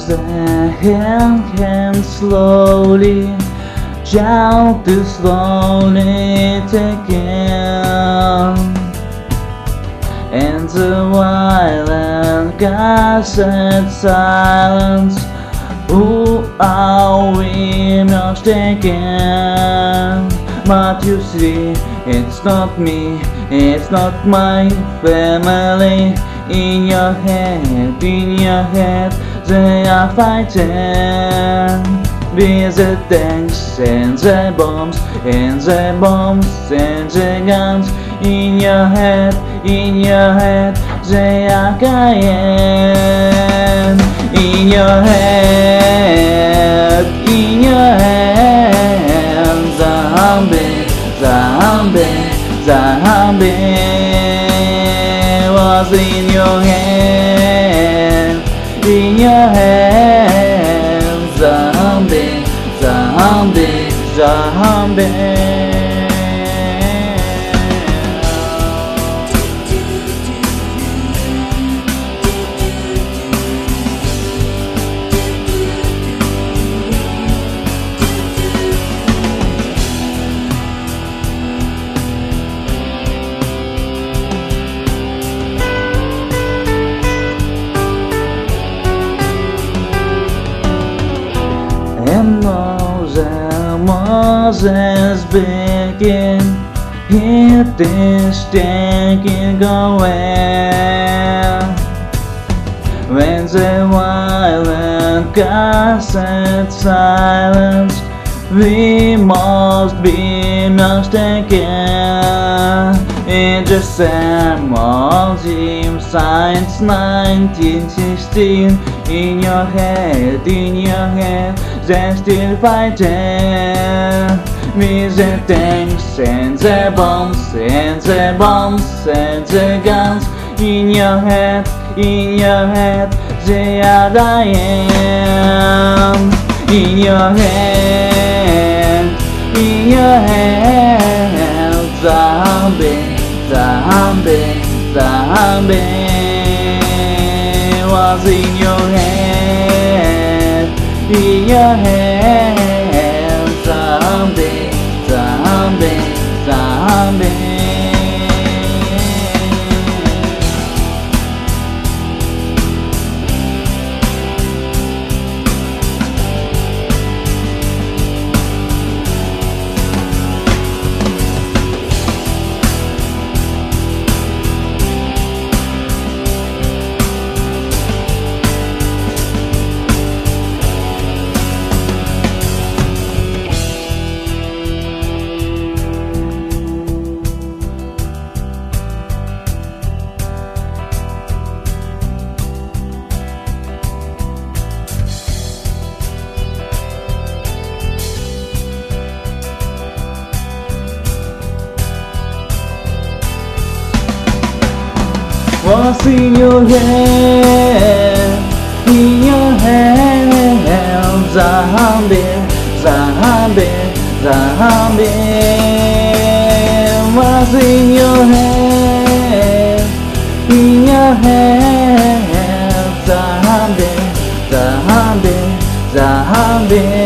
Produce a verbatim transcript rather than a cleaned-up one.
the hand can slowly, child to slowly taken, and the violent gossip silence. Who are we mistaken? But you see, it's not me, it's not my family. In your head, in your head, they are fighting with the tanks and the bombs, and the bombs and the guns. In your head, in your head, they are dying. In your head, in your head, zombie, zombie, zombie was in your hand, in your hand, zombie, zombie, zombie. And Moses, Moses begin, hit this taking away. When the violent gossip silence, we must be mistaken. In the same old gym, science nineteen sixteen. In your head, in your head, they're still fighting with the tanks and the bombs and the bombs and the guns. In your head, in your head, they are dying. In your head, in your head, zombie, zombie, zombie was in your head, in your head, zombie, zombie, zombie. What's in your head, in your head, zombie, zombie, zombie. What's in your head, in your head, zombie, zombie, zombie.